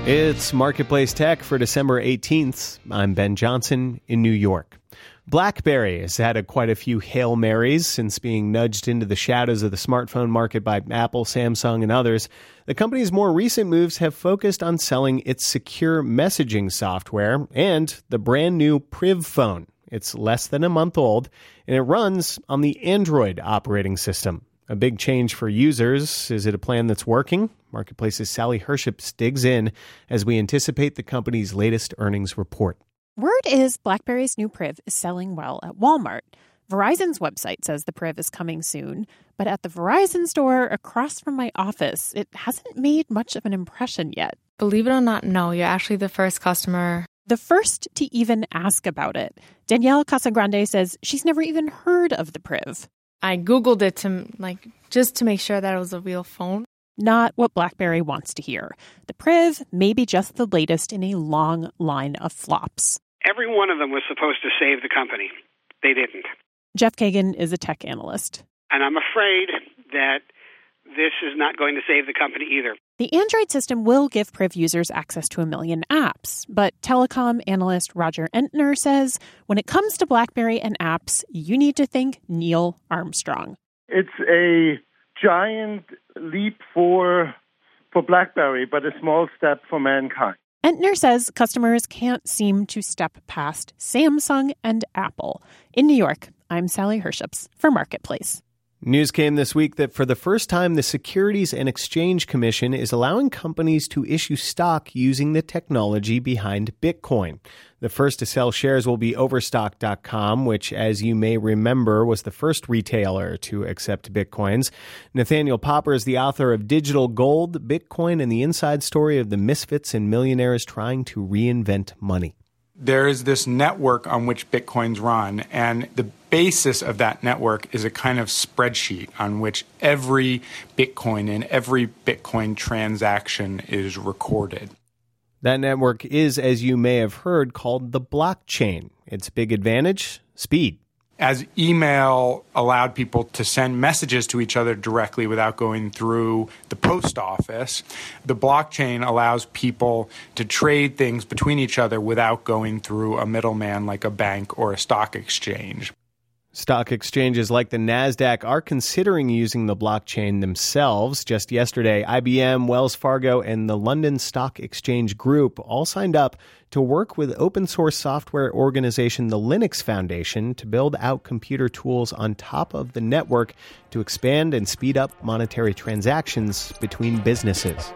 It's Marketplace Tech for December 18th. I'm Ben Johnson in New York. BlackBerry has had quite a few Hail Marys since being nudged into the shadows of the smartphone market by Apple, Samsung, and others. The company's more recent moves have focused on selling its secure messaging software and the brand new Priv phone. It's less than a month old, and it runs on the Android operating system. A big change for users. Is it a plan that's working? Marketplace's Sally Herships digs in as we anticipate the company's latest earnings report. Word is BlackBerry's new Priv is selling well at Walmart. Verizon's website says the Priv is coming soon, but at the Verizon store across from my office, it hasn't made much of an impression yet. Believe it or not, no, you're actually the first customer. The first to even ask about it. Danielle Casagrande says she's never even heard of the Priv. I Googled it just to make sure that it was a real phone. Not what BlackBerry wants to hear. The Priv may be just the latest in a long line of flops. Every one of them was supposed to save the company. They didn't. Jeff Kagan is a tech analyst. And I'm afraid that this is not going to save the company either. The Android system will give Priv users access to 1 million apps, but telecom analyst Roger Entner says when it comes to BlackBerry and apps, you need to think Neil Armstrong. It's a giant leap for BlackBerry, but a small step for mankind. Entner says customers can't seem to step past Samsung and Apple. In New York, I'm Sally Herships for Marketplace. News came this week that for the first time, the Securities and Exchange Commission is allowing companies to issue stock using the technology behind Bitcoin. The first to sell shares will be Overstock.com, which, as you may remember, was the first retailer to accept Bitcoins. Nathaniel Popper is the author of Digital Gold, Bitcoin, and the Inside Story of the Misfits and Millionaires Trying to Reinvent Money. There is this network on which Bitcoins run, and the basis of that network is a kind of spreadsheet on which every Bitcoin and every Bitcoin transaction is recorded. That network is, as you may have heard, called the blockchain. Its big advantage? Speed. As email allowed people to send messages to each other directly without going through the post office, the blockchain allows people to trade things between each other without going through a middleman like a bank or a stock exchange. Stock exchanges like the NASDAQ are considering using the blockchain themselves. Just yesterday, IBM, Wells Fargo, and the London Stock Exchange Group all signed up to work with open source software organization the Linux Foundation to build out computer tools on top of the network to expand and speed up monetary transactions between businesses.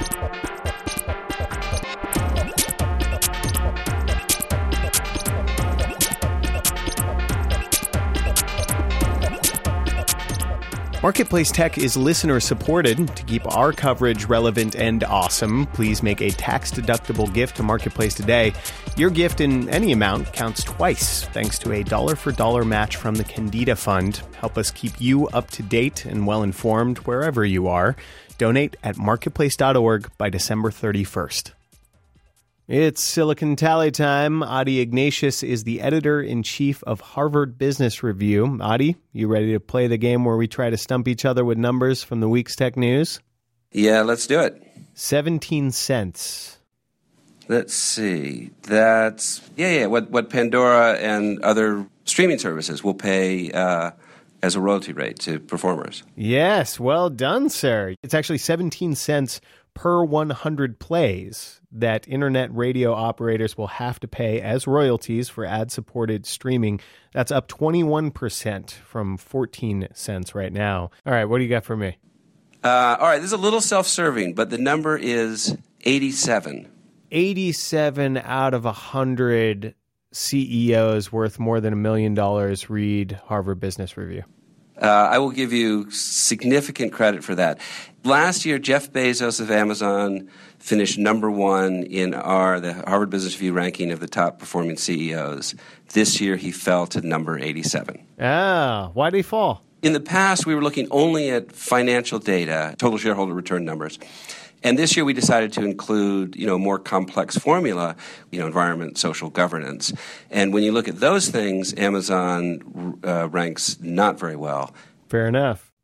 Marketplace Tech is listener-supported. To keep our coverage relevant and awesome, please make a tax-deductible gift to Marketplace today. Your gift in any amount counts twice, thanks to a dollar-for-dollar match from the Candida Fund. Help us keep you up-to-date and well-informed wherever you are. Donate at marketplace.org by December 31st. It's Silicon Tally time. Adi Ignatius is the editor-in-chief of Harvard Business Review. Adi, you ready to play the game where we try to stump each other with numbers from the week's tech news? Yeah, let's do it. 17 cents. Let's see. That's, what Pandora and other streaming services will pay as a royalty rate to performers. Yes, well done, sir. It's actually 17 cents per 100 plays that internet radio operators will have to pay as royalties for ad-supported streaming. That's up 21% from 14 cents right now. All right, what do you got for me? All right, this is a little self-serving, but the number is 87. 87 out of 100 CEOs worth more than $1 million read Harvard Business Review. I will give you significant credit for that. Last year, Jeff Bezos of Amazon finished number one in the Harvard Business Review ranking of the top performing CEOs. This year, he fell to number 87. Why did he fall? In the past, we were looking only at financial data, total shareholder return numbers. And this year we decided to include, a more complex formula, environment, social governance. And when you look at those things, Amazon ranks not very well. Fair enough.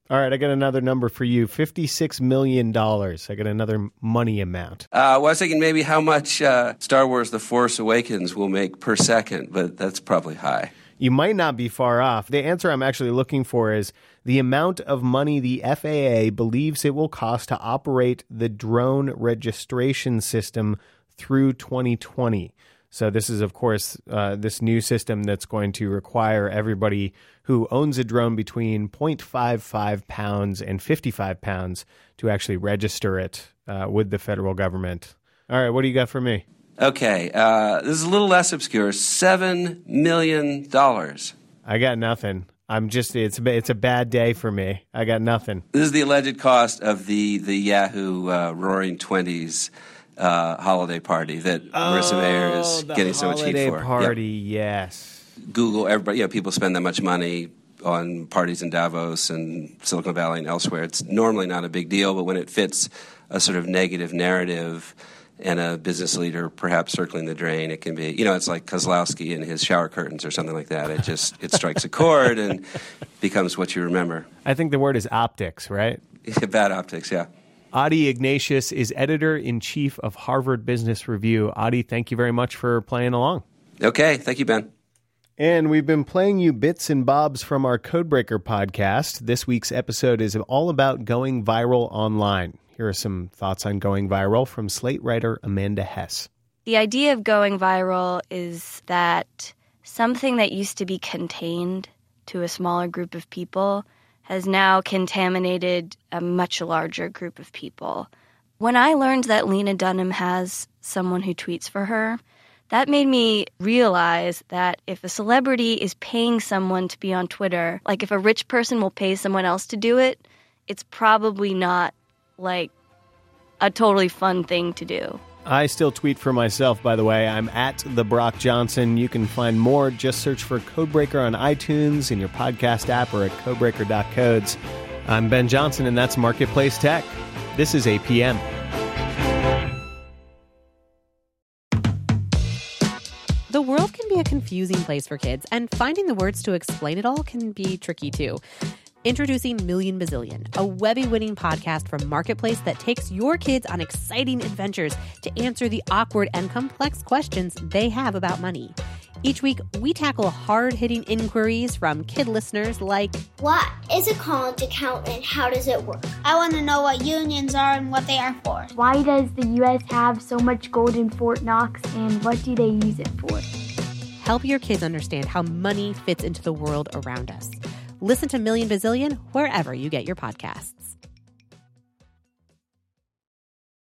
All right, I got another number for you, $56 million. I got another money amount. I was thinking maybe how much Star Wars The Force Awakens will make per second, but that's probably high. You might not be far off. The answer I'm actually looking for is the amount of money the FAA believes it will cost to operate the drone registration system through 2020. So this is, of course, this new system that's going to require everybody who owns a drone between 0.55 pounds and 55 pounds to actually register it with the federal government. All right, what do you got for me? Okay, this is a little less obscure. $7 million. I got nothing. It's a bad day for me. I got nothing. This is the alleged cost of the Yahoo Roaring Twenties holiday party that Marissa Mayer is getting so much heat for. Holiday party, yes. Google, everybody, people spend that much money on parties in Davos and Silicon Valley and elsewhere. It's normally not a big deal, but when it fits a sort of negative narrative and a business leader perhaps circling the drain, it can be, it's like Kozlowski and his shower curtains or something like that. It strikes a chord and becomes what you remember. I think the word is optics, right? Bad optics, yeah. Adi Ignatius is editor-in-chief of Harvard Business Review. Adi, thank you very much for playing along. Okay, thank you, Ben. And we've been playing you bits and bobs from our Codebreaker podcast. This week's episode is all about going viral online. Here are some thoughts on going viral from Slate writer Amanda Hess. The idea of going viral is that something that used to be contained to a smaller group of people has now contaminated a much larger group of people. When I learned that Lena Dunham has someone who tweets for her, that made me realize that if a celebrity is paying someone to be on Twitter, like if a rich person will pay someone else to do it, it's probably not like a totally fun thing to do. I still tweet for myself, by the way. I'm at the Brock Johnson. You can find more. Just search for Codebreaker on iTunes in your podcast app or at codebreaker.codes. I'm Ben Johnson, and that's Marketplace Tech. This is APM. The world can be a confusing place for kids, and finding the words to explain it all can be tricky too. Introducing Million Bazillion, a Webby-winning podcast from Marketplace that takes your kids on exciting adventures to answer the awkward and complex questions they have about money. Each week, we tackle hard-hitting inquiries from kid listeners like, what is a college account and how does it work? I want to know what unions are and what they are for. Why does the U.S. have so much gold in Fort Knox and what do they use it for? Help your kids understand how money fits into the world around us. Listen to Million Bazillion wherever you get your podcasts.